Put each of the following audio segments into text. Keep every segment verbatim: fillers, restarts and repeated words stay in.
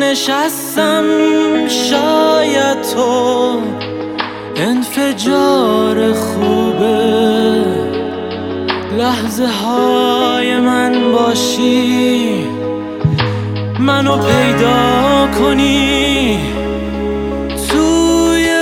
نشستم شاید تو انفجار خوبه، لحظه های من باشی، منو پیدا کنی توی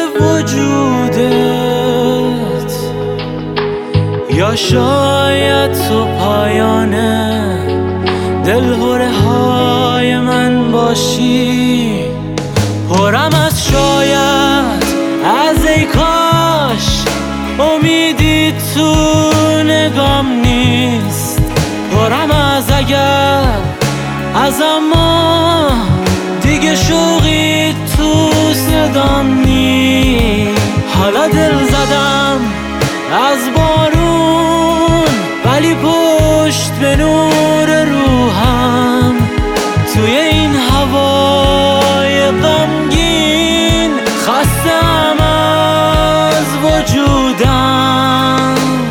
وجودت، یا شاید تو پایانه دلهره های من باشی. پرم از شاید، از ای کاش، امیدی تو نگام نیست. پرم از اگر، از اما، دیگه شوقی تو صدام نیست. حالا دل زدم از بارون، ولی پشت به نور روحم، توی این هوای غمگین خستم از وجودم.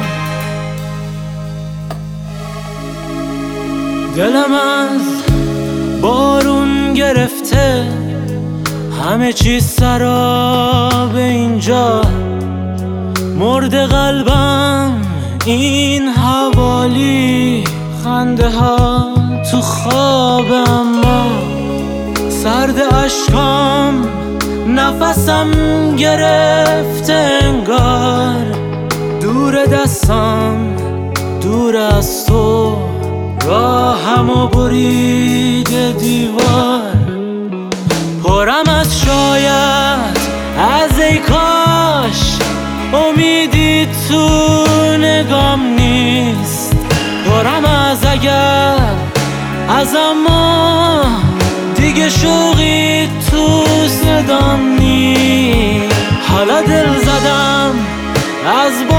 دلم از بارون گرفته، همه چیز سراب اینجا، مرد قلبم این حوالی، خنده ها تو خوابم، سرد اشکام نفسم گرفته انگار، دور دستم دور از تو، راهمو بریده دیوار. پرم از شاید، از ای کاش، امیدی تو نگام نیست. پرم از اگر، از اما، دیگه شوقی تو صدام نیست. حالا دل زدم از